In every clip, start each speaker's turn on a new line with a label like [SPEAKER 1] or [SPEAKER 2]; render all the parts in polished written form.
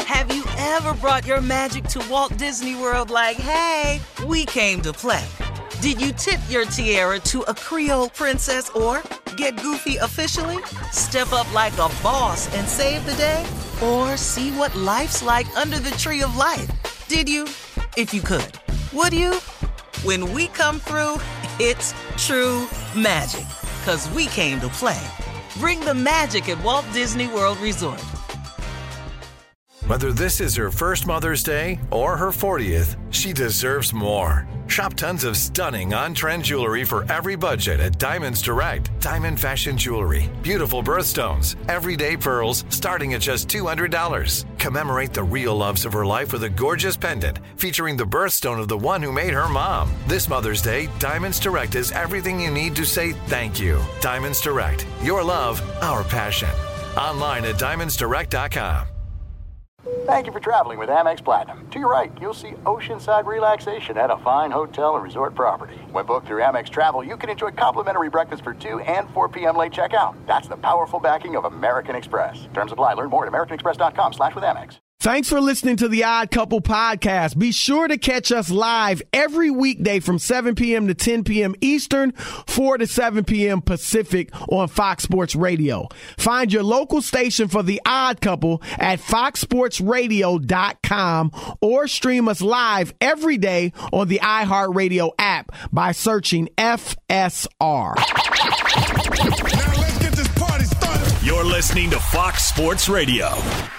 [SPEAKER 1] Have you ever brought your magic to Walt Disney World like, hey, we came to play? Did you tip your tiara to a Creole princess or get goofy officially? Step up like a boss and save the day? Or see what life's like under the tree of life? Did you? If you could. Would you? When we come through, it's true magic. 'Cause we came to play. Bring the magic at Walt Disney World Resort.
[SPEAKER 2] Whether this is her first Mother's Day or her 40th, she deserves more. Shop tons of stunning on-trend jewelry for every budget at Diamonds Direct. Diamond fashion jewelry, beautiful birthstones, everyday pearls starting at just $200. Commemorate the real loves of her life with a gorgeous pendant featuring the birthstone of the one who made her mom. This Mother's Day, Diamonds Direct is everything you need to say thank you. Diamonds Direct, your love, our passion. Online at diamondsdirect.com.
[SPEAKER 3] Thank you for traveling with Amex Platinum. To your right, you'll see oceanside relaxation at a fine hotel and resort property. When booked through Amex Travel, you can enjoy complimentary breakfast for 2 and 4 p.m. late checkout. That's the powerful backing of American Express. Terms apply. Learn more at americanexpress.com/withAmex.
[SPEAKER 4] Thanks for listening to the Odd Couple podcast. Be sure to catch us live every weekday from 7 p.m. to 10 p.m. Eastern, 4 to 7 p.m. Pacific on Fox Sports Radio. Find your local station for the Odd Couple at foxsportsradio.com or stream us live every day on the iHeartRadio app by searching FSR.
[SPEAKER 5] Now let's get this party started.
[SPEAKER 6] You're listening to Fox Sports Radio.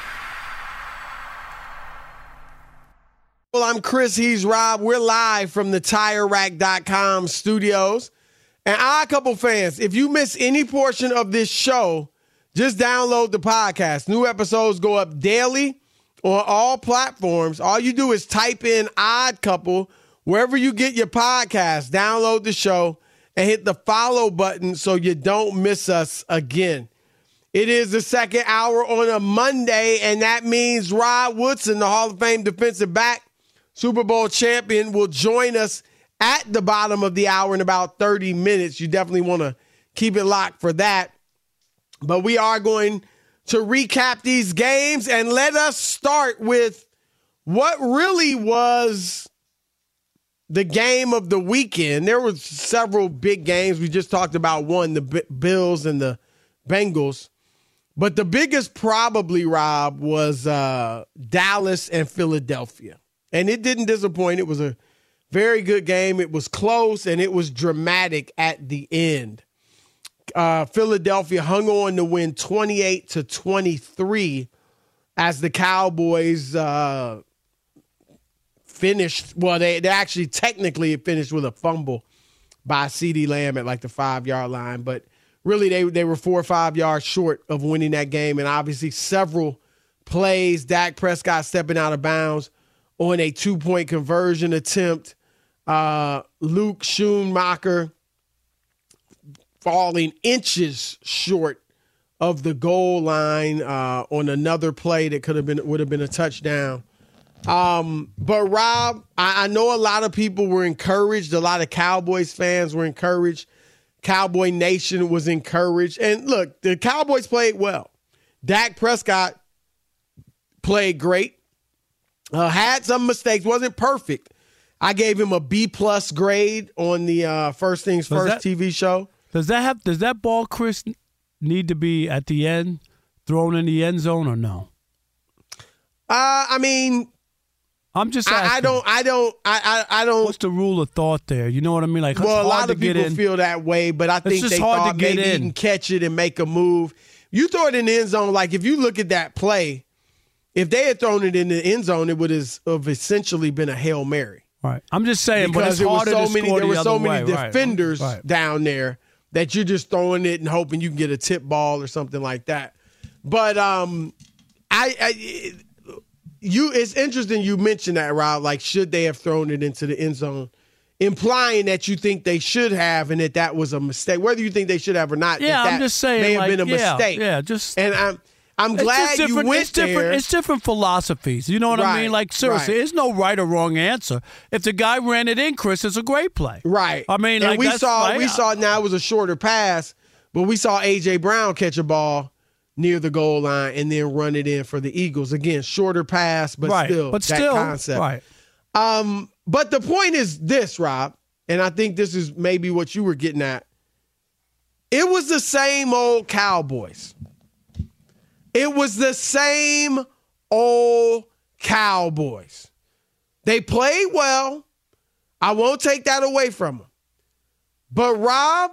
[SPEAKER 4] Well, I'm Chris. He's Rob. We're live from the TireRack.com studios. And Odd Couple fans, if you miss any portion of this show, just download the podcast. New episodes go up daily on all platforms. All you do is type in Odd Couple wherever you get your podcast. Download the show and hit the follow button so you don't miss us again. It is the second hour on a Monday, and that means Rod Woodson, the Hall of Fame defensive back, Super Bowl champion, will join us at the bottom of the hour in about 30 minutes. You definitely want to keep it locked for that. But we are going to recap these games, and let us start with what really was the game of the weekend. There were several big games. We just talked about one, the Bills and the Bengals. But the biggest probably, Rob, was Dallas and Philadelphia. And it didn't disappoint. It was a very good game. It was close, and it was dramatic at the end. Philadelphia hung on to win 28-23 as the Cowboys finished. Well, they actually technically finished with a fumble by CeeDee Lamb at like the 5-yard line. But really, they were 4 or 5 yards short of winning that game. And obviously several plays, Dak Prescott stepping out of bounds on a 2-point conversion attempt. Luke Schoonmaker falling inches short of the goal line on another play that would have been a touchdown. But Rob, I know a lot of people were encouraged. A lot of Cowboys fans were encouraged. Cowboy Nation was encouraged. And look, the Cowboys played well. Dak Prescott played great. Had some mistakes, wasn't perfect. I gave him a B+ grade on the First Things First TV show.
[SPEAKER 7] Does that ball, Chris, need to be at the end, thrown in the end zone, or no?
[SPEAKER 4] I mean,
[SPEAKER 7] I'm just asking.
[SPEAKER 4] I don't.
[SPEAKER 7] What's the rule of thought there? You know what I mean? Like,
[SPEAKER 4] well, a lot of people feel that way, but I think they thought maybe he can catch it and make a move. You throw it in the end zone, like if you look at that play, if they had thrown it in the end zone, it would have essentially been a Hail Mary.
[SPEAKER 7] Right. I'm just saying,
[SPEAKER 4] because
[SPEAKER 7] but it's harder to score
[SPEAKER 4] there were
[SPEAKER 7] the
[SPEAKER 4] so
[SPEAKER 7] other
[SPEAKER 4] many
[SPEAKER 7] way.
[SPEAKER 4] defenders down there that you're just throwing it and hoping you can get a tip ball or something like that. But it's interesting you mentioned that, Rob. Like, should they have thrown it into the end zone? Implying that you think they should have, and that was a mistake. Whether you think they should have or not,
[SPEAKER 7] I'm just saying,
[SPEAKER 4] may have been a mistake.
[SPEAKER 7] Yeah, just
[SPEAKER 4] and I'm glad you went there.
[SPEAKER 7] It's different philosophies. You know what I mean? Like, seriously, there's no right or wrong answer. If the guy ran it in, Chris, it's a great play.
[SPEAKER 4] Right.
[SPEAKER 7] I mean,
[SPEAKER 4] and
[SPEAKER 7] like,
[SPEAKER 4] we saw now it was a shorter pass, but we saw A.J. Brown catch a ball near the goal line and then run it in for the Eagles. Again, shorter pass, but still that concept.
[SPEAKER 7] Right.
[SPEAKER 4] But the point is this, Rob, and I think this is maybe what you were getting at. It was the same old Cowboys. It was the same old Cowboys. They played well. I won't take that away from them. But, Rob,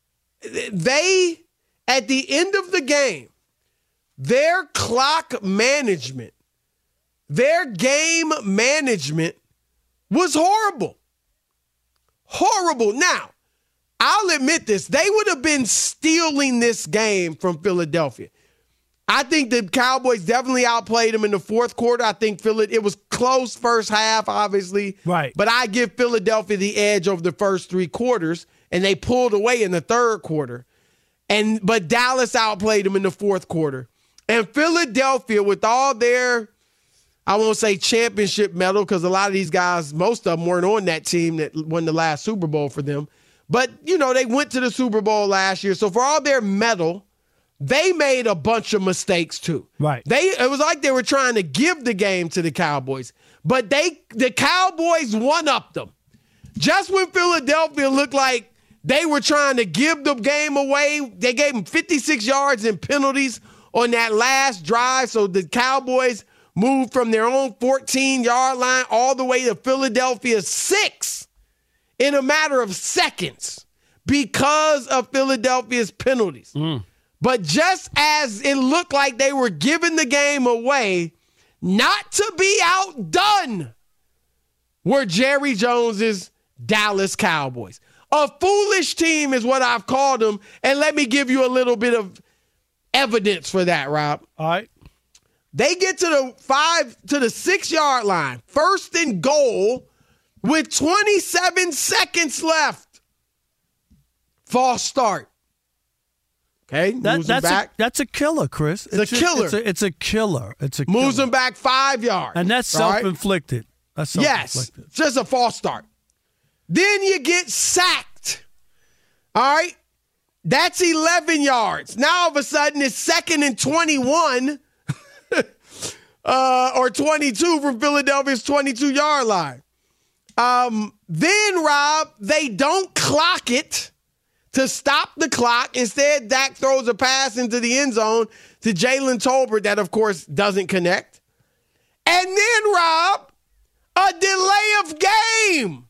[SPEAKER 4] they, at the end of the game, their clock management, their game management was horrible. Horrible. Now, I'll admit this. They would have been stealing this game from Philadelphia. I think the Cowboys definitely outplayed them in the fourth quarter. I think it was close first half, obviously.
[SPEAKER 7] Right.
[SPEAKER 4] But I give Philadelphia the edge over the first three quarters, and they pulled away in the third quarter. But Dallas outplayed them in the fourth quarter. And Philadelphia, with all their, I won't say championship medal, because a lot of these guys, most of them weren't on that team that won the last Super Bowl for them. But, they went to the Super Bowl last year. So for all their medal, they made a bunch of mistakes too.
[SPEAKER 7] Right.
[SPEAKER 4] It was like they were trying to give the game to the Cowboys. But the Cowboys one-upped them. Just when Philadelphia looked like they were trying to give the game away, they gave them 56 yards in penalties on that last drive. So the Cowboys moved from their own 14-yard line all the way to Philadelphia's 6 in a matter of seconds because of Philadelphia's penalties. But just as it looked like they were giving the game away, not to be outdone were Jerry Jones's Dallas Cowboys. A foolish team is what I've called them, and let me give you a little bit of evidence for that, Rob.
[SPEAKER 7] All right.
[SPEAKER 4] They get to the 6-yard line, first and goal, with 27 seconds left. False start. Okay, moves them back.
[SPEAKER 7] That's a killer, Chris.
[SPEAKER 4] It's a killer.
[SPEAKER 7] It's a killer.
[SPEAKER 4] Moves them back 5 yards.
[SPEAKER 7] And that's self-inflicted. That's self-inflicted.
[SPEAKER 4] Yes, just a false start. Then you get sacked. All right? That's 11 yards. Now, all of a sudden, it's 2nd and 21 or 22 from Philadelphia's 22-yard line. Then, Rob, they don't clock it to stop the clock. Instead, Dak throws a pass into the end zone to Jalen Tolbert that, of course, doesn't connect. And then, Rob, a delay of game.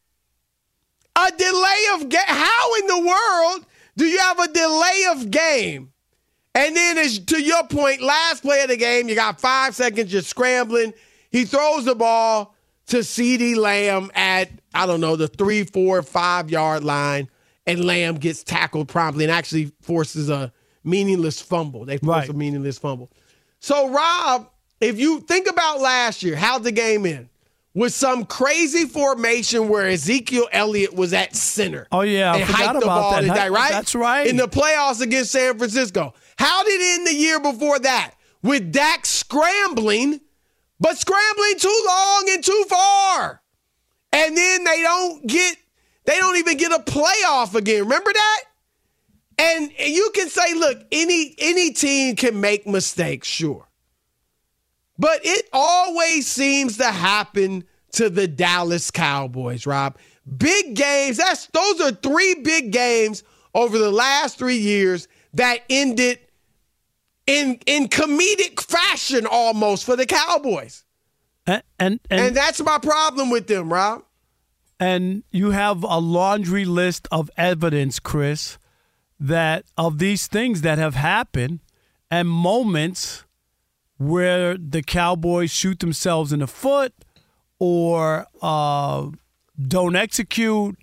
[SPEAKER 4] A delay of game. How in the world do you have a delay of game? And then, to your point, last play of the game, you got 5 seconds, you're scrambling. He throws the ball to CeeDee Lamb at, the 3, 4, 5-yard line. And Lamb gets tackled promptly and actually forces a meaningless fumble. They force a meaningless fumble. So, Rob, if you think about last year, how'd the game end? With some crazy formation where Ezekiel Elliott was at center.
[SPEAKER 7] Oh, yeah.
[SPEAKER 4] I forgot about that. Right?
[SPEAKER 7] That's right.
[SPEAKER 4] In the playoffs against San Francisco. How did it end the year before that? With Dak scrambling, but scrambling too long and too far. And then they don't even get a playoff again. Remember that? And you can say, look, any team can make mistakes, sure. But it always seems to happen to the Dallas Cowboys, Rob. Big games, those are 3 big games over the last 3 years that ended in comedic fashion almost for the Cowboys. And that's my problem with them, Rob.
[SPEAKER 7] And you have a laundry list of evidence, Chris, that of these things that have happened and moments where the Cowboys shoot themselves in the foot or don't execute,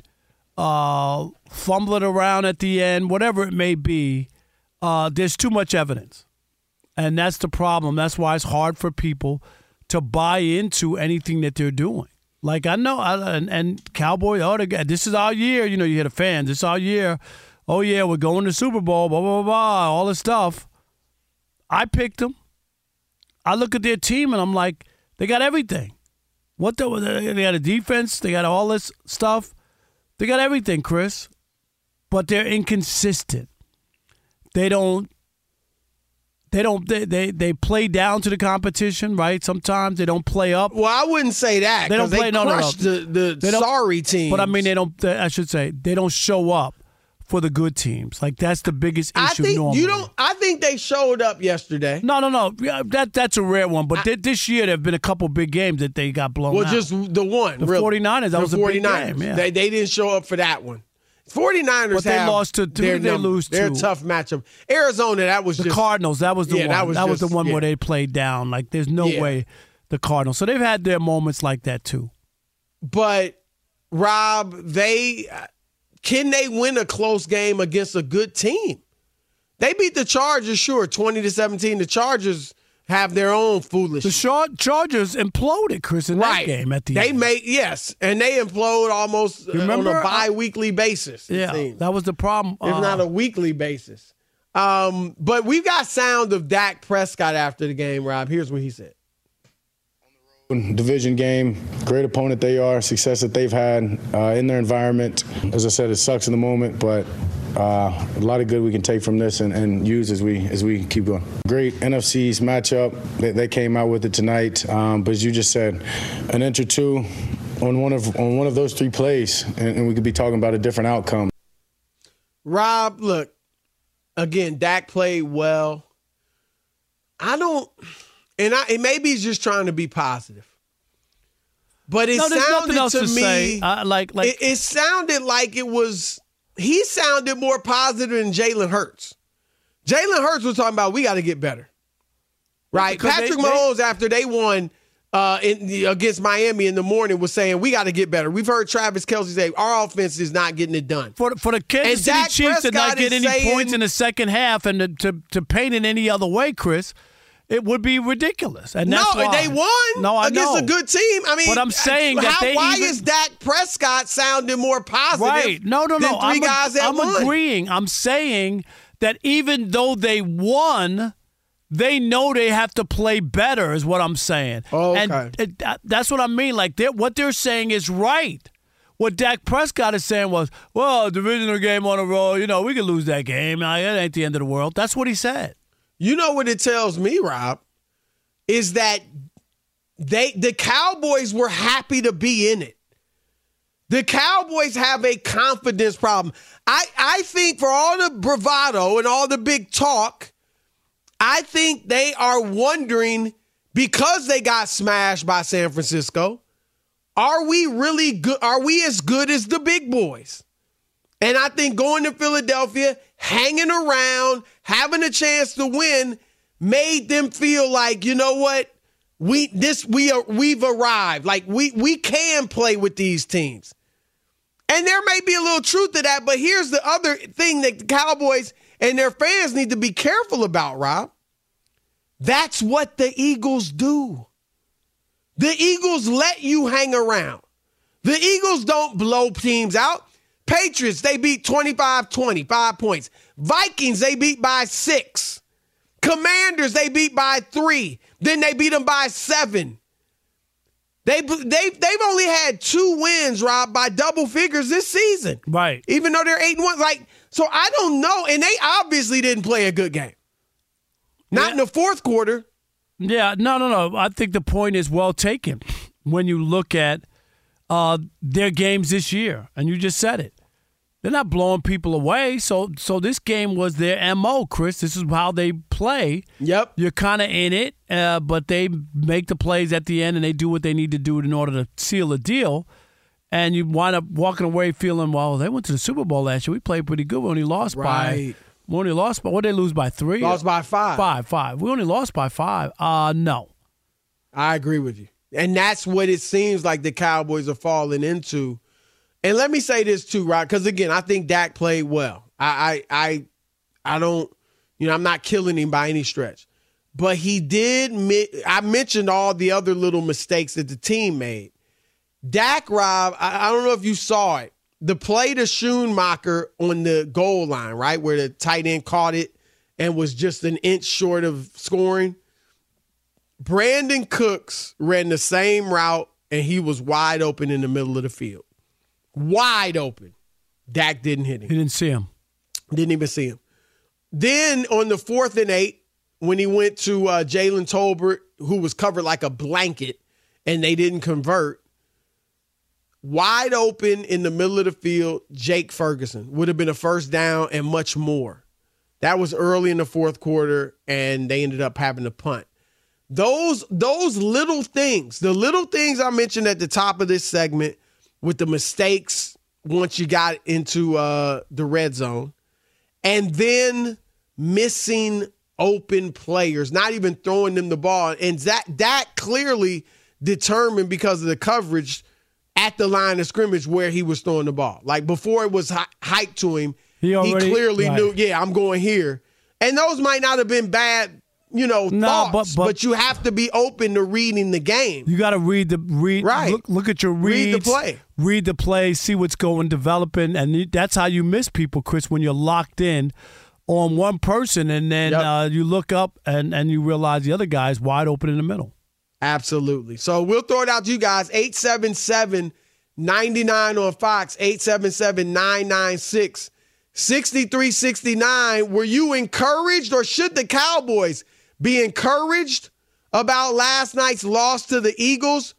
[SPEAKER 7] fumble it around at the end, whatever it may be. There's too much evidence. And that's the problem. That's why it's hard for people to buy into anything that they're doing. Like, I know, and Cowboys, this is our year. You hear the fans, this is our year. Oh, yeah, we're going to the Super Bowl, blah, blah, blah, all this stuff. I picked them. I look at their team, and I'm like, they got everything. They got a defense. They got all this stuff. They got everything, Chris. But they're inconsistent. They don't They play down to the competition, right? Sometimes they don't play up.
[SPEAKER 4] Well, I wouldn't say that.
[SPEAKER 7] They don't play.
[SPEAKER 4] Crushed the sorry team.
[SPEAKER 7] But I mean, I should say they don't show up for the good teams. Like that's the biggest issue.
[SPEAKER 4] I think they showed up yesterday.
[SPEAKER 7] No. Yeah, that's a rare one. But this year there have been a couple big games that they got blown out.
[SPEAKER 4] Well, just the one.
[SPEAKER 7] The 49ers. That was a big game. Yeah.
[SPEAKER 4] They didn't show up for that one. 49ers,
[SPEAKER 7] but they lost to two. They lose to.
[SPEAKER 4] They're a tough matchup. Arizona, that was
[SPEAKER 7] the Cardinals. That was the one. That was the one where they played down. Like there's no way the Cardinals. So they've had their moments like that too.
[SPEAKER 4] But Rob, can they win a close game against a good team? They beat the Chargers, sure, 20-17. The Chargers have their own foolishness.
[SPEAKER 7] The Chargers imploded, Chris, in that game at the end.
[SPEAKER 4] And they implode almost on a bi-weekly basis.
[SPEAKER 7] Yeah, that was the problem.
[SPEAKER 4] If not a weekly basis. But we've got sound of Dak Prescott after the game, Rob. Here's what he said.
[SPEAKER 8] Division game, great opponent they are, success that they've had in their environment. As I said, it sucks in the moment, but a lot of good we can take from this and use as we keep going. Great NFC's matchup. They came out with it tonight, but as you just said, an inch or two on one of those three plays, and we could be talking about a different outcome.
[SPEAKER 4] Rob, look, again, Dak played well. And maybe he's just trying to be positive. But it sounded to me it sounded like he sounded more positive than Jalen Hurts. Jalen Hurts was talking about we got to get better. Right? Patrick Mahomes, after they won against Miami in the morning, was saying we got to get better. We've heard Travis Kelce say our offense is not getting it done.
[SPEAKER 7] For the Kansas City Chiefs to not get any points in the second half and to paint it any other way, Chris, it would be ridiculous. And that's why.
[SPEAKER 4] They won against a good team. I mean,
[SPEAKER 7] but I'm saying
[SPEAKER 4] why is Dak Prescott sounding more positive?
[SPEAKER 7] Right. No.
[SPEAKER 4] Than three guys that won?
[SPEAKER 7] I'm agreeing. I'm saying that even though they won, they know they have to play better is what I'm saying.
[SPEAKER 4] Oh, okay.
[SPEAKER 7] And that's what I mean. Like what they're saying is right. What Dak Prescott is saying was, well, divisional game on the road, we could lose that game. It ain't the end of the world. That's what he said.
[SPEAKER 4] You know what it tells me, Rob, is that the Cowboys were happy to be in it. The Cowboys have a confidence problem. I think for all the bravado and all the big talk, I think they are wondering, because they got smashed by San Francisco, are we really good? Are we as good as the big boys? And I think going to Philadelphia, hanging around, having a chance to win, made them feel like, you know what, we've arrived. Like we can play with these teams. And there may be a little truth to that, but here's the other thing that the Cowboys and their fans need to be careful about, Rob. That's what the Eagles do. The Eagles let you hang around. The Eagles don't blow teams out. Patriots, they beat 25-20, 5 points. Vikings, they beat by 6. Commanders, they beat by 3. Then they beat them by 7. They've only had 2 wins, Rob, by double figures this season.
[SPEAKER 7] Right.
[SPEAKER 4] Even though they're 8-1. So I don't know. And they obviously didn't play a good game. Not in the fourth quarter.
[SPEAKER 7] Yeah, no. I think the point is well taken when you look at their games this year. And you just said it. They're not blowing people away. So this game was their MO, Chris. This is how they play.
[SPEAKER 4] Yep.
[SPEAKER 7] You're kind of in it, but they make the plays at the end, and they do what they need to do in order to seal a deal. And you wind up walking away feeling, well, they went to the Super Bowl last year. We played pretty good. We only lost by what did they lose by 3?
[SPEAKER 4] Lost by 5.
[SPEAKER 7] 5. We only lost by 5. No.
[SPEAKER 4] I agree with you. And that's what it seems like the Cowboys are falling into. And let me say this too, Rod, because again, I think Dak played well. I don't, I'm not killing him by any stretch. But he did, I mentioned all the other little mistakes that the team made. Dak, Rob, I don't know if you saw it. The play to Schoonmaker on the goal line, right, where the tight end caught it and was just an inch short of scoring. Brandon Cooks ran the same route, and he was wide open in the middle of the field. Wide open. Dak didn't hit him.
[SPEAKER 7] He didn't see him.
[SPEAKER 4] Didn't even see him. Then on the 4th and 8, when he went to Jalen Tolbert, who was covered like a blanket, and they didn't convert. Wide open in the middle of the field, Jake Ferguson would have been a first down and much more. That was early in the fourth quarter, and they ended up having to punt. Those little things, the little things I mentioned at the top of this segment with the mistakes once you got into the red zone, and then missing open players, not even throwing them the ball. And that clearly determined because of the coverage at the line of scrimmage where he was throwing the ball. Like before it was hyped to him, he clearly knew, I'm going here. And those might not have been bad, thoughts, but you have to be open to reading the game.
[SPEAKER 7] You got to read. Right. Look at your reads. Read the play, see what's going, developing, and that's how you miss people, Chris, when you're locked in on one person, and then you look up and you realize the other guy's wide open in the middle.
[SPEAKER 4] Absolutely. So we'll throw it out to you guys. 877-99 on Fox, 877-996-6369. Were you encouraged, or should the Cowboys be encouraged about last night's loss to the Eagles?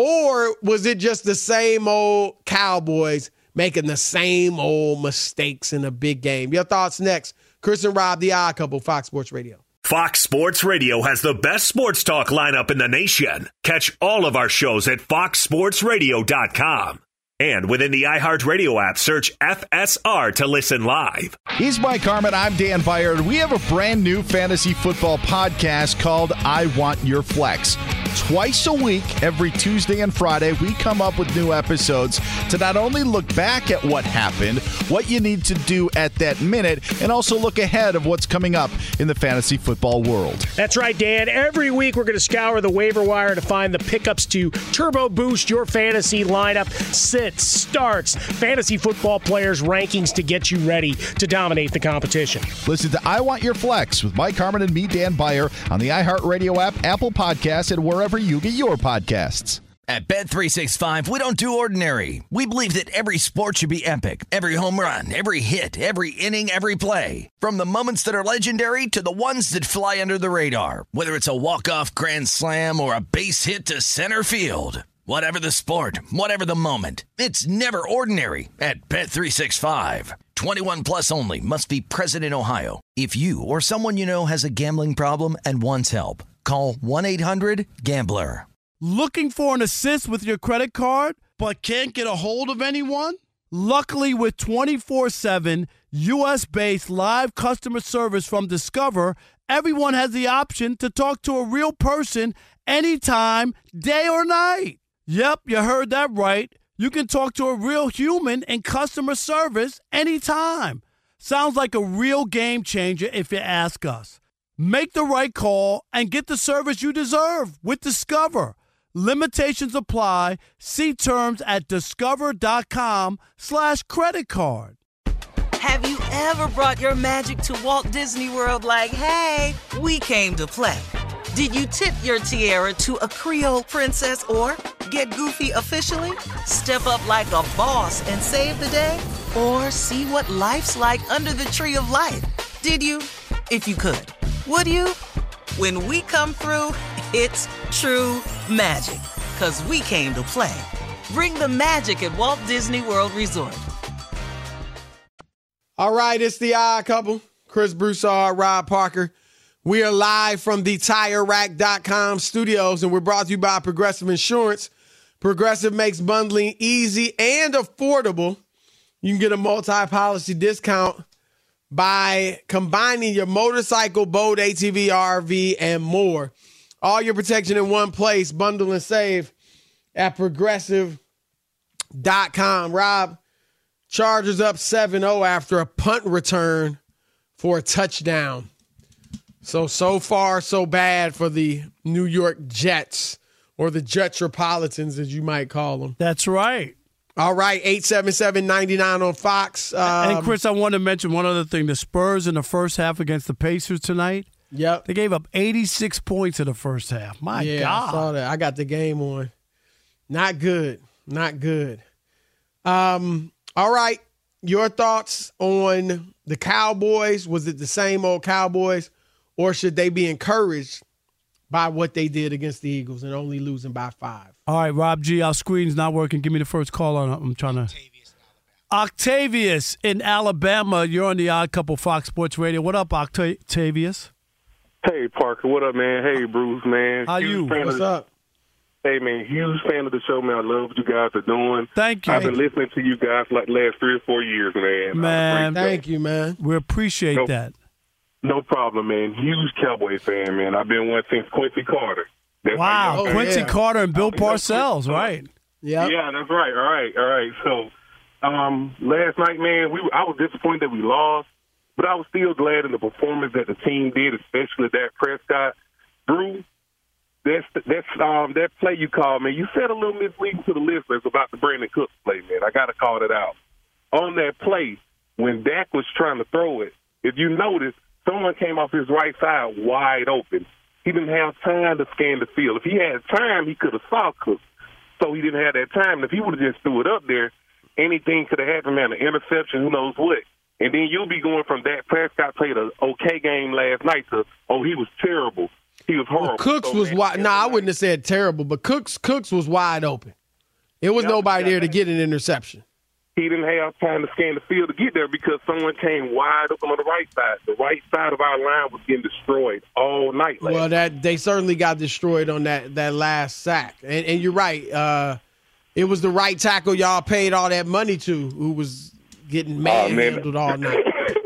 [SPEAKER 4] Or was it just the same old Cowboys making the same old mistakes in a big game? Your thoughts next. Chris and Rob, the Odd Couple, Fox Sports Radio.
[SPEAKER 6] Fox Sports Radio has the best sports talk lineup in the nation. Catch all of our shows at foxsportsradio.com. And within the iHeartRadio app, search FSR to listen live.
[SPEAKER 9] He's Mike Harmon. I'm Dan Byard. We have a brand new fantasy football podcast called I Want Your Flex. Twice a week, every Tuesday and Friday, we come up with new episodes to not only look back at what happened, what you need to do at that minute, and also look ahead of what's coming up in the fantasy football world.
[SPEAKER 10] That's right, Dan. Every week, we're going to scour the waiver wire to find the pickups to turbo boost your fantasy lineup. Sits, starts, fantasy football players' rankings to get you ready to dominate the competition.
[SPEAKER 9] Listen to I Want Your Flex with Mike Harmon and me, Dan Byer, on the iHeartRadio app, Apple Podcasts, and wherever you get your podcasts.
[SPEAKER 11] At Bet365, we don't do ordinary. We believe that every sport should be epic. Every home run, every hit, every inning, every play. From the moments that are legendary to the ones that fly under the radar. Whether it's a walk-off grand slam or a base hit to center field. Whatever the sport, whatever the moment, it's never ordinary at Bet365. 21 plus only. Must be present in Ohio. If you or someone you know has a gambling problem and wants help, call 1-800-GAMBLER.
[SPEAKER 7] Looking for an assist with your credit card but can't get a hold of anyone? Luckily, with 24/7 U.S.-based live customer service from Discover, everyone has the option to talk to a real person anytime, day or night. Yep, you heard that right. You can talk to a real human in customer service anytime. Sounds like a real game changer if you ask us. Make the right call and get the service you deserve with Discover. Limitations apply. See terms at discover.com/credit card.
[SPEAKER 1] Have you ever brought your magic to Walt Disney World like, hey, we came to play? Did you tip your tiara to a Creole princess or get goofy officially? Step up like a boss and save the day? Or see what life's like under the tree of life? Did you? If you could. Would you? When we come through, it's true magic. 'Cause we came to play. Bring the magic at Walt Disney World Resort.
[SPEAKER 4] All right, it's the Odd Couple. Chris Broussard, Rob Parker. We are live from the TireRack.com studios, and we're brought to you by Progressive Insurance. Progressive makes bundling easy and affordable. You can get a multi-policy discount by combining your motorcycle, boat, ATV, RV, and more. All your protection in one place. Bundle and save at Progressive.com. Rob, Chargers up 7-0 after a punt return for a touchdown. So far, so bad for the New York Jets, or the Jetropolitans, as you might call them.
[SPEAKER 7] That's right.
[SPEAKER 4] All right, 877-99 on Fox.
[SPEAKER 7] And, Chris, I want to mention one other thing. The Spurs in the first half against the Pacers tonight.
[SPEAKER 4] Yep.
[SPEAKER 7] They gave up 86 points in the first half. My God.
[SPEAKER 4] I saw that. I got the game on. Not good. Not good. All right, your thoughts on the Cowboys. Was it the same old Cowboys, or should they be encouraged by what they did against the Eagles and only losing by 5?
[SPEAKER 7] All right, Rob G., our screen's not working. Give me the first call on. I'm trying to. Octavius in Alabama. You're on the Odd Couple Fox Sports Radio. What up, Octavius?
[SPEAKER 12] Hey, Parker. What up, man? Hey, Bruce, man.
[SPEAKER 7] How you?
[SPEAKER 4] What's up?
[SPEAKER 12] Hey, man, huge fan of the show, man. I love what you guys are doing.
[SPEAKER 7] Thank you.
[SPEAKER 12] I've been listening to you guys for like the last 3 or 4 years, man.
[SPEAKER 7] Man,
[SPEAKER 4] thank you, man.
[SPEAKER 7] We appreciate that.
[SPEAKER 12] No problem, man. Huge Cowboy fan, man. I've been one since Quincy Carter.
[SPEAKER 7] Wow, Quincy Carter and Bill Parcells, right?
[SPEAKER 4] Yeah.
[SPEAKER 12] Yeah, that's right. All right. So, last night, man, I was disappointed that we lost, but I was still glad in the performance that the team did, especially Dak Prescott. Drew, that play you called, man, you said a little misleading to the listeners about the Brandon Cooks play, man. I got to call it out. On that play, when Dak was trying to throw it, if you notice, someone came off his right side wide open. He didn't have time to scan the field. If he had time, he could have saw Cooks. So he didn't have that time. And if he would have just threw it up there, anything could have happened, man, an interception, who knows what. And then you'll be going from Dak Prescott played an okay game last night to, he was terrible. He was horrible.
[SPEAKER 4] Well, Cooks was wide. No, I wouldn't have said terrible, but Cooks was wide open. It was nobody there to get an interception.
[SPEAKER 12] He didn't have time to scan the field to get there because someone came wide open on the right side. The right side of our line was getting destroyed all night.
[SPEAKER 4] Well, they certainly got destroyed on that last sack. And you're right. It was the right tackle y'all paid all that money to who was getting manhandled all night.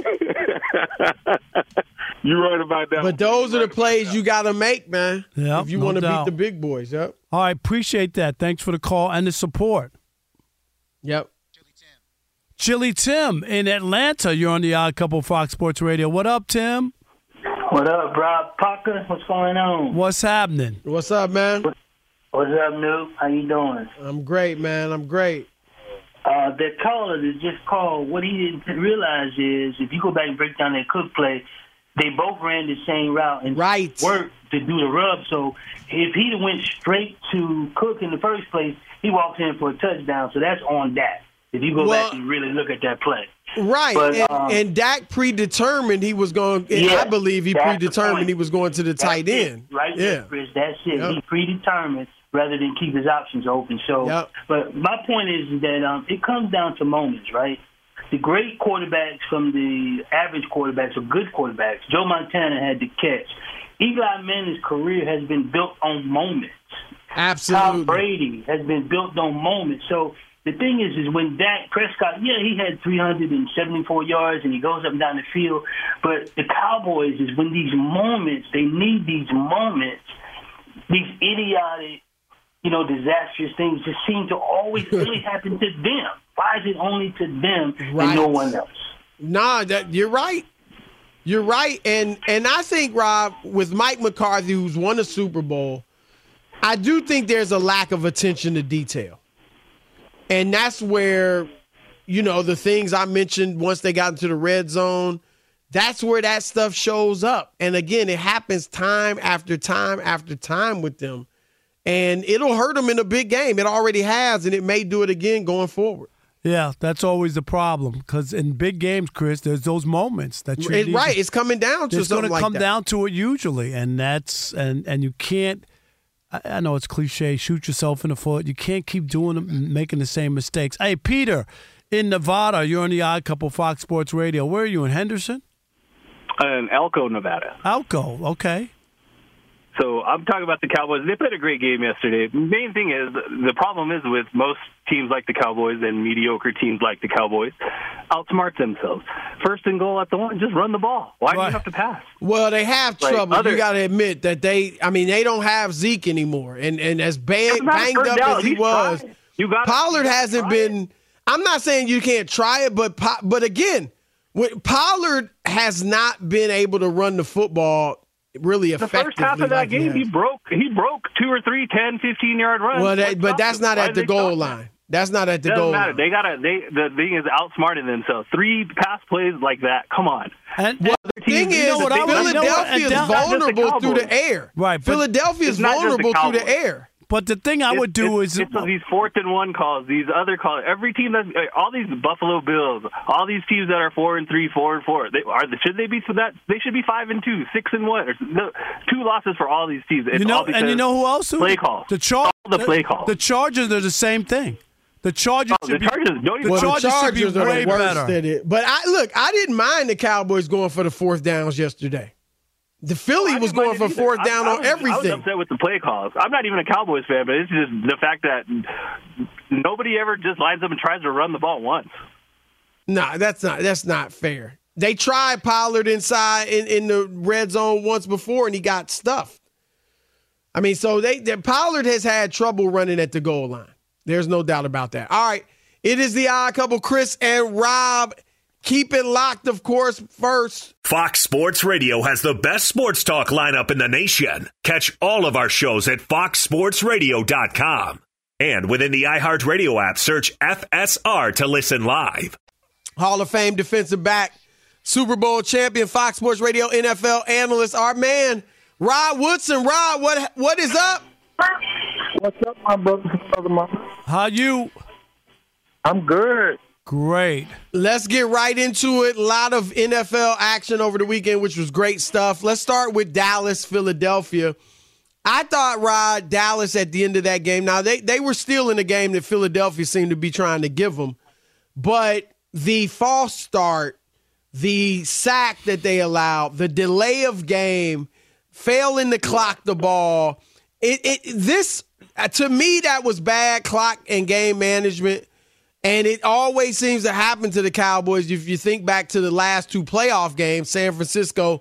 [SPEAKER 12] You're right about that.
[SPEAKER 4] But those are the plays you got to make, man, if you want to beat the big boys. Yep.
[SPEAKER 7] All right, appreciate that. Thanks for the call and the support.
[SPEAKER 4] Yep.
[SPEAKER 7] Chili Tim in Atlanta. You're on the Odd Couple Fox Sports Radio. What up, Tim?
[SPEAKER 13] What up, Rob Parker? What's going on?
[SPEAKER 7] What's happening?
[SPEAKER 4] What's up, man?
[SPEAKER 13] What's up, Noob? How you doing?
[SPEAKER 4] I'm great, man. I'm great.
[SPEAKER 13] The caller that just called, what he didn't realize is if you go back and break down that Cook play, they both ran the same route and worked to do the rub. So if he went straight to Cook in the first place, he walks in for a touchdown. So that's on that. If you go back and really look at that play.
[SPEAKER 4] Right.
[SPEAKER 13] But,
[SPEAKER 4] and Dak predetermined he was going, I believe he predetermined he was going to the tight end.
[SPEAKER 13] Right there, Chris. That's it. Yep. He predetermined rather than keep his options open. So, but my point is that it comes down to moments, right? The great quarterbacks from the average quarterbacks or good quarterbacks, Joe Montana had the catch. Eli Manning's career has been built on moments.
[SPEAKER 4] Absolutely.
[SPEAKER 13] Tom Brady has been built on moments. So the thing is when Dak Prescott, he had 374 yards and he goes up and down the field. But the Cowboys is when these moments, they need these moments, these idiotic, disastrous things just seem to always really happen to them. Why is it only to them and no one else?
[SPEAKER 4] Nah, you're right. You're right. And I think, Rob, with Mike McCarthy, who's won a Super Bowl, I do think there's a lack of attention to detail. And that's where, the things I mentioned once they got into the red zone, that's where that stuff shows up. And again, it happens time after time after time with them. And it'll hurt them in a big game. It already has, and it may do it again going forward.
[SPEAKER 7] Yeah, that's always the problem because in big games, Chris, there's those moments that you need.
[SPEAKER 4] Right, it's coming down to something like that. It's going to come
[SPEAKER 7] down to it usually, and that's and you can't. I know it's cliche. Shoot yourself in the foot. You can't keep making the same mistakes. Hey, Peter, in Nevada, you're on the Odd Couple Fox Sports Radio. Where are you in Henderson?
[SPEAKER 14] In Elko, Nevada.
[SPEAKER 7] Elko, okay.
[SPEAKER 14] So I'm talking about the Cowboys. They played a great game yesterday. The main thing is the problem is with most teams like the Cowboys and mediocre teams like the Cowboys outsmart themselves. First and goal at the one, just run the ball. Why do you have to pass?
[SPEAKER 4] Well, they have trouble. You got to admit that they don't have Zeke anymore. And as banged up as he was, Pollard hasn't been – I'm not saying you can't try it, but again, Pollard has not been able to run the football – really effectively.
[SPEAKER 14] The first half of that game, he broke 2 or 3 10, 15-yard runs.
[SPEAKER 4] Well, but that's not at the goal line. That's not at the goal line.
[SPEAKER 14] The thing is outsmarting themselves. 3 pass plays like that. Come on.
[SPEAKER 4] And the thing is, Philadelphia is vulnerable through the air.
[SPEAKER 7] Right.
[SPEAKER 4] Philadelphia is vulnerable through the air.
[SPEAKER 7] But the thing I would do is
[SPEAKER 14] it's these 4th and 1 calls, these other calls. Every team all these Buffalo Bills, all these teams that are 4-3, 4-4. Should they be for that? They should be 5-2, 6-1. No, 2 losses for all these teams.
[SPEAKER 7] And you know who else?
[SPEAKER 14] Play calls.
[SPEAKER 7] The
[SPEAKER 14] play calls.
[SPEAKER 7] The Chargers are the same thing. The Chargers should be
[SPEAKER 4] way better. Than it. But I didn't mind the Cowboys going for the 4th downs yesterday. The Philly was going for 4th down on everything.
[SPEAKER 14] I was upset with the play calls. I'm not even a Cowboys fan, but it's just the fact that nobody ever just lines up and tries to run the ball once.
[SPEAKER 4] No, that's not fair. They tried Pollard inside in the red zone once before, and he got stuffed. I mean, so Pollard has had trouble running at the goal line. There's no doubt about that. All right, it is the Odd Couple, Chris and Rob. Keep it locked, of course, first.
[SPEAKER 6] Fox Sports Radio has the best sports talk lineup in the nation. Catch all of our shows at foxsportsradio.com. And within the iHeartRadio app, search FSR to listen live.
[SPEAKER 4] Hall of Fame defensive back, Super Bowl champion, Fox Sports Radio NFL analyst, our man, Rod Woodson. Rod, what is up?
[SPEAKER 15] What's up, my brother?
[SPEAKER 7] How you?
[SPEAKER 15] I'm good.
[SPEAKER 7] Great.
[SPEAKER 4] Let's get right into it. A lot of NFL action over the weekend, which was great stuff. Let's start with Dallas, Philadelphia. I thought, Rod, Dallas at the end of that game, now they were still in a game that Philadelphia seemed to be trying to give them, but the false start, the sack that they allowed, the delay of game, failing to clock the ball, this to me, that was bad clock and game management. And it always seems to happen to the Cowboys. If you think back to the last 2 playoff games, San Francisco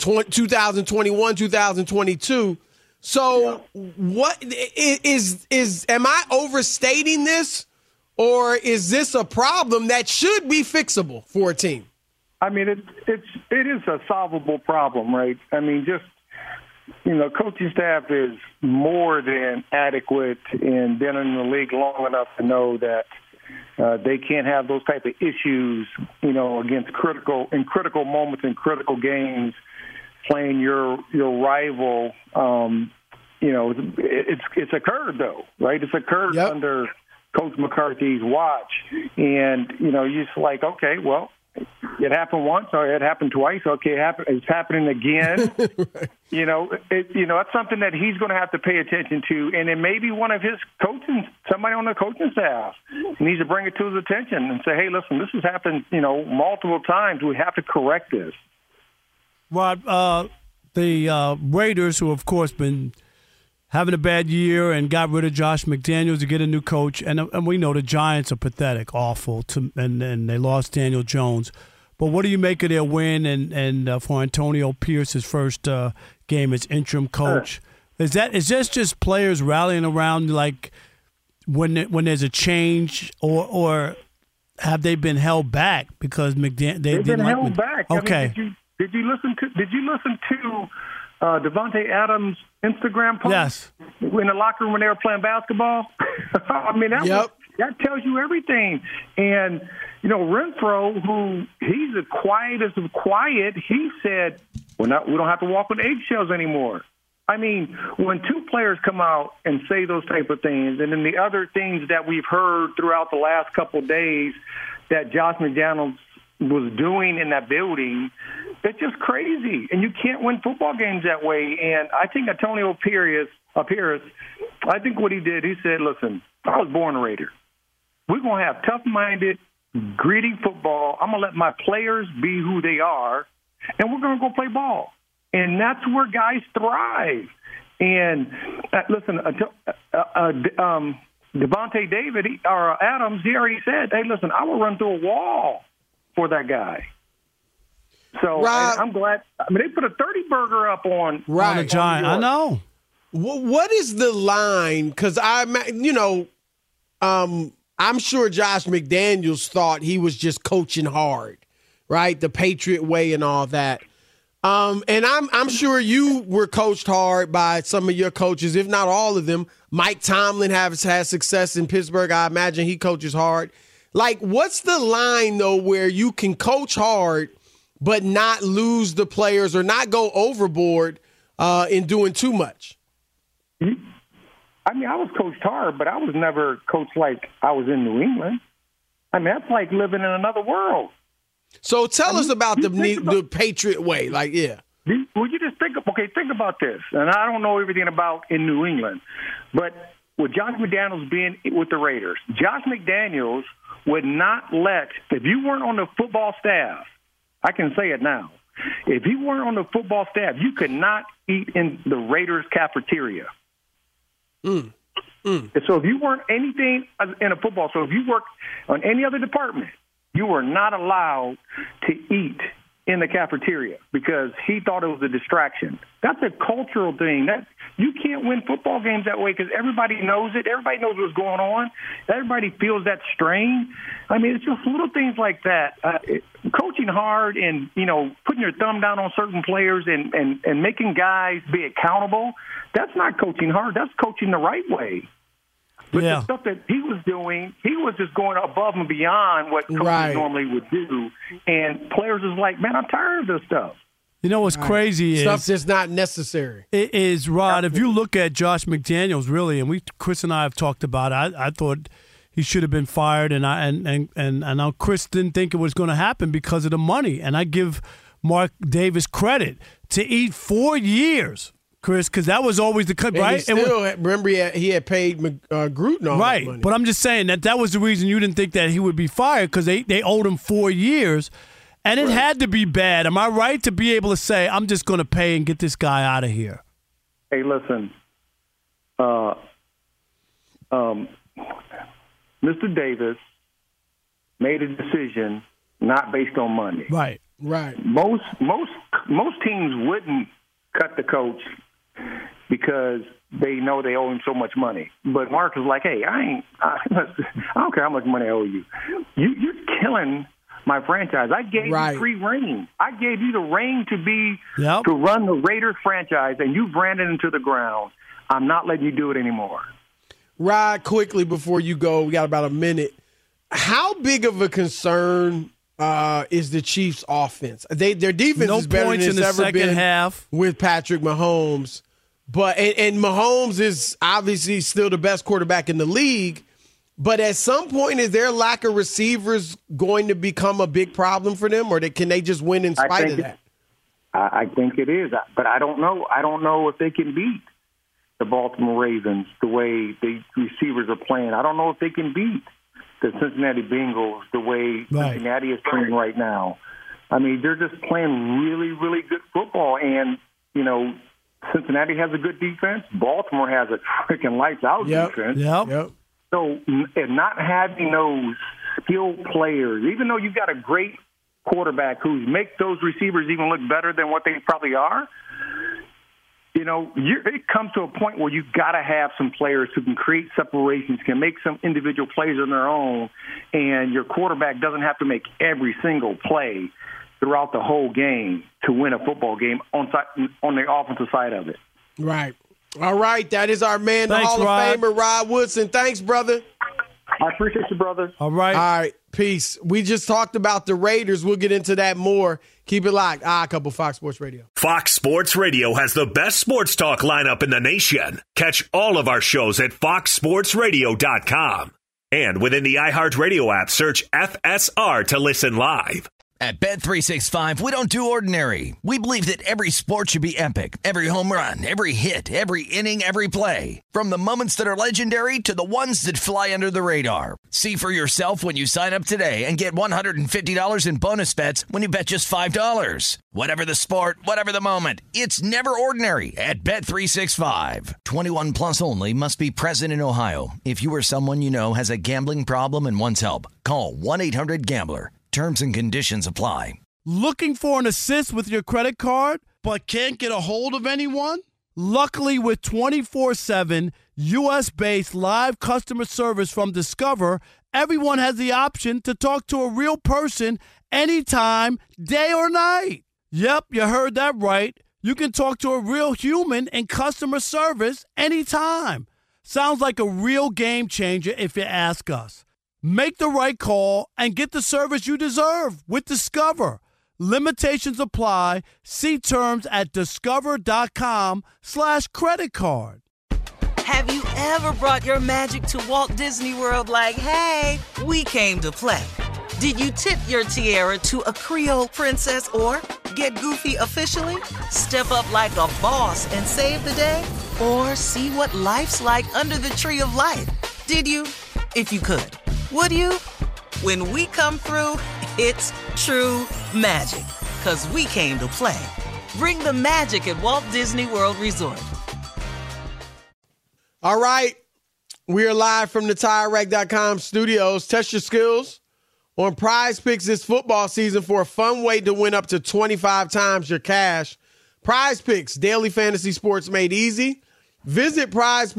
[SPEAKER 4] 2021, 2022. So what is am I overstating this, or is this a problem that should be fixable for a team?
[SPEAKER 15] I mean, it is a solvable problem, right? I mean, just, coaching staff is more than adequate and been in the league long enough to know that they can't have those type of issues, against critical moments in critical games, playing your rival. It's occurred though, right? It's occurred under Coach McCarthy's watch, and you're just like, okay, well, it happened once, or it happened twice. Okay, it's happening again. Right. That's something that he's going to have to pay attention to, and then maybe one of his somebody on the coaching staff needs to bring it to his attention and say, "Hey, listen, this has happened, multiple times. We have to correct this."
[SPEAKER 7] Well, the Raiders, who of course been having a bad year and got rid of Josh McDaniels to get a new coach, and we know the Giants are pathetic, awful, and they lost Daniel Jones. But what do you make of their win and for Antonio Pierce, his first game as interim coach? Is this just players rallying around like when there's a change, or have they been held back because McDaniels?
[SPEAKER 15] They've been held back.
[SPEAKER 7] Okay.
[SPEAKER 15] I mean, did you listen to Devontae Adams' Instagram post?
[SPEAKER 7] Yes.
[SPEAKER 15] In the locker room when they were playing basketball? I mean, that tells you everything. And, Renfro, who he's the quietest of quiet, he said, we don't have to walk on eggshells anymore. I mean, when 2 players come out and say those type of things, and then the other things that we've heard throughout the last couple of days that Josh McDaniels was doing in that building, it's just crazy. And you can't win football games that way. And I think Antonio Pierce, I think what he did, he said, listen, I was born a Raider. We're going to have tough-minded, gritty football. I'm going to let my players be who they are, and we're going to go play ball. And that's where guys thrive. And listen, Devontae Adams, he already said, hey, listen, I will run through a wall for that guy. So I'm glad. I mean, they put a 30-burger up on
[SPEAKER 7] the Giant. I know.
[SPEAKER 4] What is the line? Because I'm sure Josh McDaniels thought he was just coaching hard, right? The Patriot way and all that. And I'm sure you were coached hard by some of your coaches, if not all of them. Mike Tomlin has had success in Pittsburgh. I imagine he coaches hard. Like, what's the line, though, where you can coach hard but not lose the players or not go overboard in doing too much?
[SPEAKER 15] I mean, I was coached hard, but I was never coached like I was in New England. I mean, that's like living in another world.
[SPEAKER 4] So tell us about the Patriot way. Like, yeah.
[SPEAKER 15] Well, you just think about this. And I don't know everything about in New England, but with Josh McDaniels being with the Raiders, Josh McDaniels would not let, if you weren't on the football staff, I can say it now, if you weren't on the football staff, you could not eat in the Raiders cafeteria. So if you weren't anything in a football, so if you worked on any other department, you were not allowed to eat in the cafeteria because he thought it was a distraction. That's a cultural thing. That you can't win football games that way because everybody knows it. Everybody knows what's going on. Everybody feels that strain. I mean, it's just little things like that. Coaching hard and, putting your thumb down on certain players and making guys be accountable, that's not coaching hard. That's coaching the right way. But the stuff that he was doing, he was just going above and beyond what coaches normally would do. And players is like, man, I'm tired of this stuff.
[SPEAKER 7] You know what's crazy is
[SPEAKER 4] stuff that's not necessary.
[SPEAKER 7] It is, Rod. If you look at Josh McDaniels, really, and Chris and I have talked about it, I thought he should have been fired, and now Chris didn't think it was going to happen because of the money. And I give Mark Davis credit to eat 4 years. Chris, because that was always the cut, right?
[SPEAKER 4] Remember, he had paid Gruden all that money.
[SPEAKER 7] But I'm just saying that was the reason you didn't think that he would be fired because they owed him 4 years, and it had to be bad. Am I right to be able to say, I'm just going to pay and get this guy out of here?
[SPEAKER 15] Hey, listen, Mr. Davis made a decision not based on money.
[SPEAKER 7] Right.
[SPEAKER 15] Most teams wouldn't cut the coach because they know they owe him so much money. But Mark was like, hey, I don't care how much money I owe you. You're killing my franchise. I gave you free reign. I gave you the reign to run the Raiders franchise, and you ran it into the ground. I'm not letting you do it anymore.
[SPEAKER 4] Rod, quickly before you go, we got about a minute. How big of a concern is the Chiefs' offense? Their defense is better than it's ever been
[SPEAKER 7] half
[SPEAKER 4] with Patrick Mahomes. But and Mahomes is obviously still the best quarterback in the league. But at some point, is their lack of receivers going to become a big problem for them, or can they just win in spite of that?
[SPEAKER 15] I think it is, but I don't know. I don't know if they can beat the Baltimore Ravens the way the receivers are playing. I don't know if they can beat the Cincinnati Bengals the way Cincinnati is playing right now. I mean, they're just playing really, really good football. And, Cincinnati has a good defense. Baltimore has a freaking lights-out defense.
[SPEAKER 7] Yep.
[SPEAKER 15] So and not having those skilled players, even though you've got a great quarterback who makes those receivers even look better than what they probably are, it comes to a point where you've got to have some players who can create separations, can make some individual plays on their own, and your quarterback doesn't have to make every single play throughout the whole game to win a football game on the offensive side of it.
[SPEAKER 4] Right. All right. That is our man, the Hall of Famer, Rod Woodson. Thanks, brother.
[SPEAKER 15] I appreciate you, brother.
[SPEAKER 7] All right.
[SPEAKER 4] All right. Peace. We just talked about the Raiders. We'll get into that more. Keep it locked. Couple Fox Sports Radio.
[SPEAKER 6] Fox Sports Radio has the best sports talk lineup in the nation. Catch all of our shows at foxsportsradio.com. And within the iHeartRadio app, search FSR to listen live.
[SPEAKER 11] At Bet365, we don't do ordinary. We believe that every sport should be epic. Every home run, every hit, every inning, every play. From the moments that are legendary to the ones that fly under the radar. See for yourself when you sign up today and get $150 in bonus bets when you bet just $5. Whatever the sport, whatever the moment, it's never ordinary at Bet365. 21 plus only. Must be present in Ohio. If you or someone you know has a gambling problem and wants help, call 1-800-GAMBLER. Terms and conditions apply.
[SPEAKER 7] Looking for an assist with your credit card, but can't get a hold of anyone? Luckily, with 24/7 U.S.-based live customer service from Discover, everyone has the option to talk to a real person anytime, day or night. Yep, you heard that right. You can talk to a real human in customer service anytime. Sounds like a real game changer if you ask us. Make the right call and get the service you deserve with Discover. Limitations apply. See terms at discover.com/credit card.
[SPEAKER 1] Have you ever brought your magic to Walt Disney World like, hey, we came to play? Did you tip your tiara to a Creole princess or get goofy officially? Step up like a boss and save the day? Or see what life's like under the tree of life? Did you? If you could. Would you? When we come through, it's true magic. 'Cause we came to play. Bring the magic at Walt Disney World Resort.
[SPEAKER 4] All right. We are live from the TireRack.com studios. Test your skills on Prize Picks this football season for a fun way to win up to 25 times your cash. Prize Picks, daily fantasy sports made easy. Visit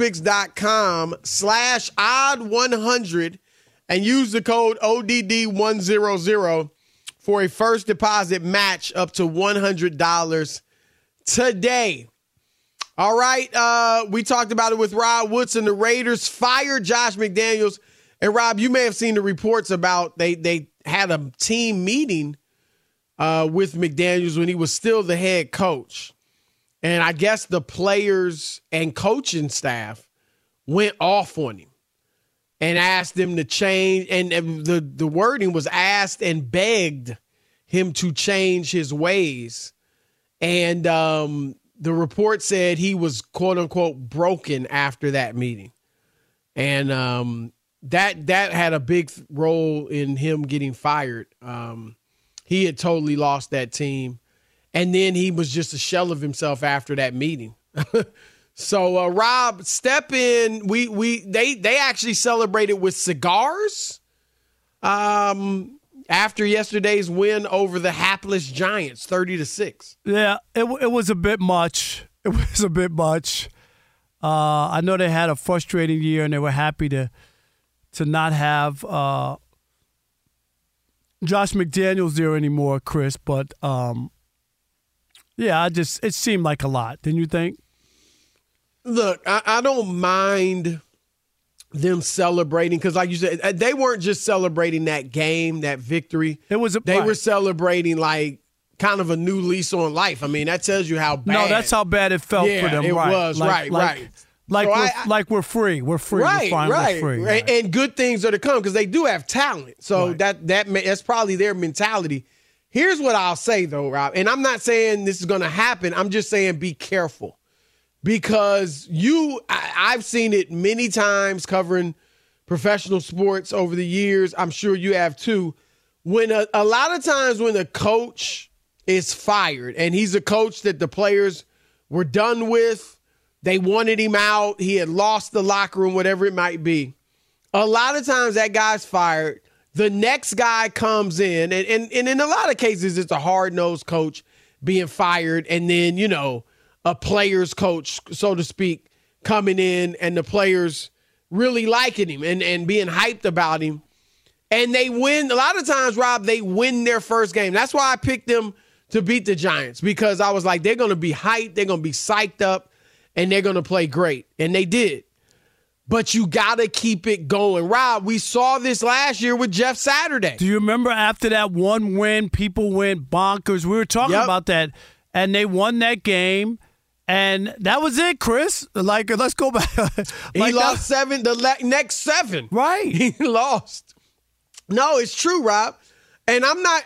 [SPEAKER 4] prizepicks.com/odd100 and use the code ODD100 for a first deposit match up to $100 today. All right, we talked about it with Rod Woodson. The Raiders fired Josh McDaniels. And, Rob, you may have seen the reports about they had a team meeting with McDaniels when he was still the head coach. And I guess the players and coaching staff went off on him and asked him to change. And the wording was asked and begged him to change his ways. And the report said he was, quote unquote, broken after that meeting. And that had a big role in him getting fired. He had totally lost that team. And then he was just a shell of himself after that meeting. So, Rob, step in. They actually celebrated with cigars after yesterday's win over the hapless Giants, 30-6.
[SPEAKER 7] Yeah, it was a bit much. It was a bit much. I know they had a frustrating year, and they were happy to not have Josh McDaniels there anymore, Chris. But yeah, it seemed like a lot. Didn't you think?
[SPEAKER 4] Look, I don't mind them celebrating because, like you said, they weren't just celebrating that game, that victory. They were celebrating like kind of a new lease on life. I mean, that tells you how bad.
[SPEAKER 7] No, that's how bad it felt for them.
[SPEAKER 4] It
[SPEAKER 7] right.
[SPEAKER 4] was right.
[SPEAKER 7] Like we're free. We're free.
[SPEAKER 4] Right,
[SPEAKER 7] we're fine.
[SPEAKER 4] right.
[SPEAKER 7] We're free. Right.
[SPEAKER 4] And good things are to come because they do have talent. So that's probably their mentality. Here's what I'll say, though, Rob, and I'm not saying this is going to happen. I'm just saying be careful because I've seen it many times covering professional sports over the years. I'm sure you have too. When a lot of times when a coach is fired and he's a coach that the players were done with, they wanted him out, he had lost the locker room, whatever it might be. A lot of times that guy's fired. The next guy comes in, and in a lot of cases, it's a hard-nosed coach being fired, and then, a player's coach, so to speak, coming in, and the players really liking him and being hyped about him. And they win. A lot of times, Rob, they win their first game. That's why I picked them to beat the Giants, because I was like, they're going to be hyped, they're going to be psyched up, and they're going to play great. And they did. But you got to keep it going. Rob, we saw this last year with Jeff Saturday.
[SPEAKER 7] Do you remember after that one win, people went bonkers? We were talking about that, and they won that game, and that was it, Chris. Like, let's go back.
[SPEAKER 4] He lost next seven.
[SPEAKER 7] Right.
[SPEAKER 4] He lost. No, it's true, Rob. And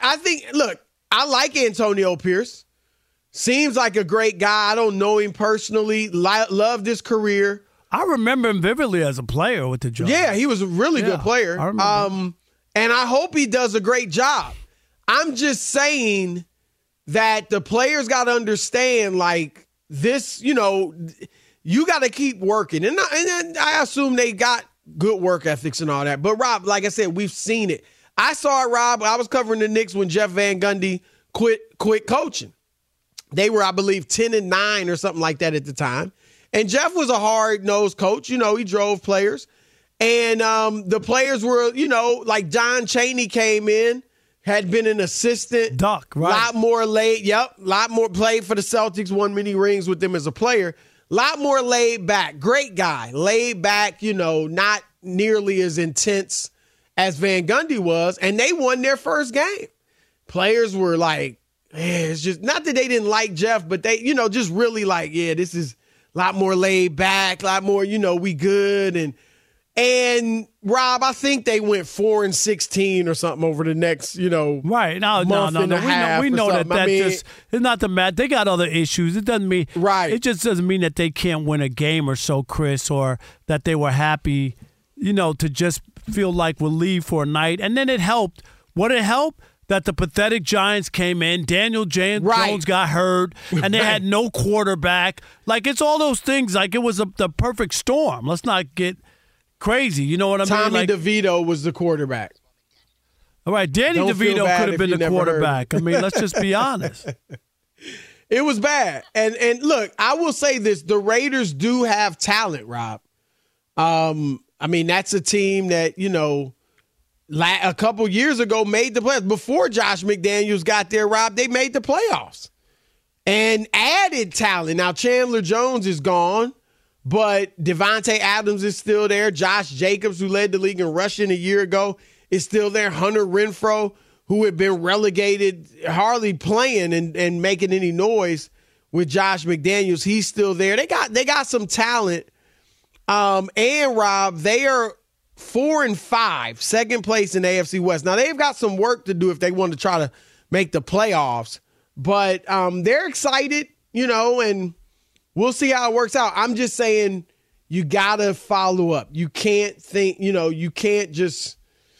[SPEAKER 4] I like Antonio Pierce. Seems like a great guy. I don't know him personally. Loved his career.
[SPEAKER 7] I remember him vividly as a player with the Giants.
[SPEAKER 4] Yeah, he was a really good player.
[SPEAKER 7] I remember.
[SPEAKER 4] And I hope he does a great job. I'm just saying that the players got to understand, like, this, you got to keep working. And I assume they got good work ethics and all that. But, Rob, like I said, we've seen it. I saw it, Rob. I was covering the Knicks when Jeff Van Gundy quit coaching. They were, I believe, 10-9 or something like that at the time. And Jeff was a hard-nosed coach. He drove players. And the players were, like John Chaney came in, had been an assistant.
[SPEAKER 7] Duck, right.
[SPEAKER 4] Lot more played for the Celtics, won many rings with them as a player. Lot more laid back. Great guy. Laid back, not nearly as intense as Van Gundy was. And they won their first game. Players were like, it's just not that they didn't like Jeff, but they, just really like, this is a lot more laid back, a lot more, we good. And Rob, I think they went 4-16 or something over the next,
[SPEAKER 7] right. No. We know that just it's not the matter. They got other issues. It doesn't mean
[SPEAKER 4] right.
[SPEAKER 7] It just doesn't mean that they can't win a game or so, Chris, or that they were happy, to just feel like we'll leave for a night. And then it helped. What it helped? That the pathetic Giants came in, Daniel Jones got hurt, and they had no quarterback. Like, it's all those things. Like, it was the perfect storm. Let's not get crazy. You know what I mean?
[SPEAKER 4] Tommy DeVito was the quarterback.
[SPEAKER 7] All right, Danny DeVito could have been the quarterback. I mean, let's just be honest.
[SPEAKER 4] It was bad. And look, I will say this. The Raiders do have talent, Rob. I mean, that's a team that, a couple years ago made the playoffs. Before Josh McDaniels got there, Rob, they made the playoffs and added talent. Now, Chandler Jones is gone, but Devontae Adams is still there. Josh Jacobs, who led the league in rushing a year ago, is still there. Hunter Renfrow, who had been relegated, hardly playing and making any noise with Josh McDaniels, he's still there. They got some talent. And Rob, they are 4-5, second place in the AFC West. Now, they've got some work to do if they want to try to make the playoffs, but they're excited, and we'll see how it works out. I'm just saying you got to follow up. You can't think, you can't just,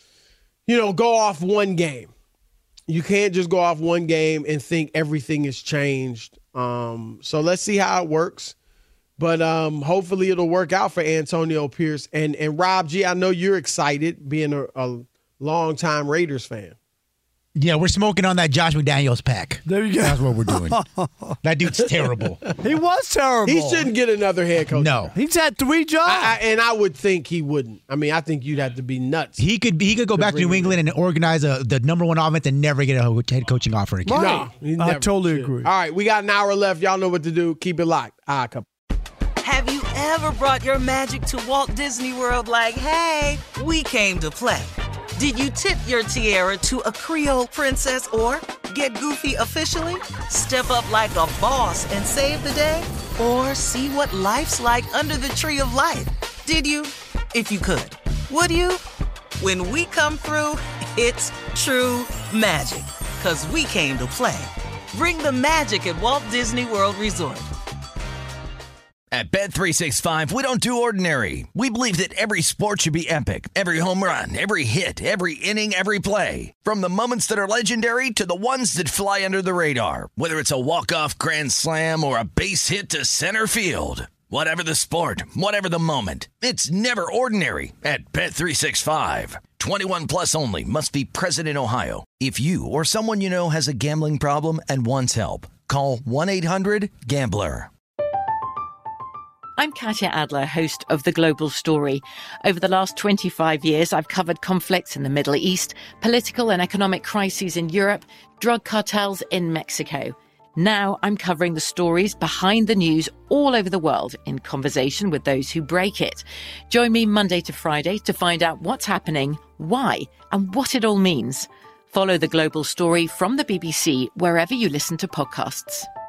[SPEAKER 4] go off one game. You can't just go off one game and think everything has changed. So let's see how it works. But hopefully it'll work out for Antonio Pierce. And Rob G, I know you're excited being a longtime Raiders fan.
[SPEAKER 16] Yeah, we're smoking on that Josh McDaniels pack.
[SPEAKER 7] There you go.
[SPEAKER 16] That's what we're doing. That dude's terrible.
[SPEAKER 7] He was terrible.
[SPEAKER 4] He shouldn't get another head coach.
[SPEAKER 16] No.
[SPEAKER 7] He's had 3 jobs.
[SPEAKER 4] I would think he wouldn't. I mean, I think you'd have to be nuts.
[SPEAKER 16] He could go back to New England and organize the number 1 offense and never get a head coaching offer again.
[SPEAKER 7] Right. No, I totally agree.
[SPEAKER 4] All right, we got an hour left. Y'all know what to do. Keep it locked.
[SPEAKER 1] Have you ever brought your magic to Walt Disney World like, hey, we came to play? Did you tip your tiara to a Creole princess or get goofy officially? Step up like a boss and save the day? Or see what life's like under the tree of life? Did you? If you could. Would you? When we come through, it's true magic. 'Cause we came to play. Bring the magic at Walt Disney World Resort.
[SPEAKER 11] At Bet365, we don't do ordinary. We believe that every sport should be epic. Every home run, every hit, every inning, every play. From the moments that are legendary to the ones that fly under the radar. Whether it's a walk-off grand slam or a base hit to center field. Whatever the sport, whatever the moment. It's never ordinary at Bet365. 21 plus only. Must be present in Ohio. If you or someone you know has a gambling problem and wants help, call 1-800-GAMBLER.
[SPEAKER 17] I'm Katya Adler, host of The Global Story. Over the last 25 years, I've covered conflicts in the Middle East, political and economic crises in Europe, drug cartels in Mexico. Now I'm covering the stories behind the news all over the world in conversation with those who break it. Join me Monday to Friday to find out what's happening, why, and what it all means. Follow The Global Story from the BBC wherever you listen to podcasts.